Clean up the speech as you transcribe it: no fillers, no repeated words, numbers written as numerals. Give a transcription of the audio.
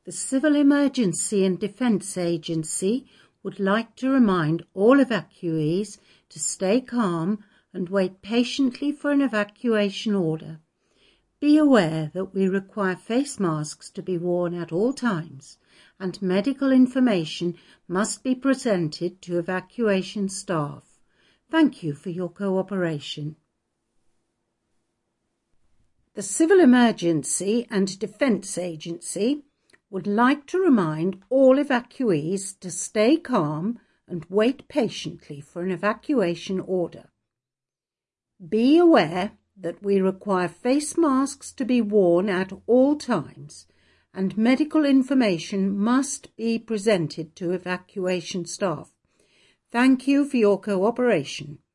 The Civil Emergency and Defence Agency would like to remind all evacuees to stay calm and wait patiently for an evacuation order. Be aware that we require face masks to be worn at all times, and medical information must be presented to evacuation staff. Thank you for your cooperation. The Civil Emergency and Defence Agency would like to remind all evacuees to stay calm and wait patiently for an evacuation order. Be aware that we require face masks to be worn at all times, and medical information must be presented to evacuation staff. Thank you for your cooperation.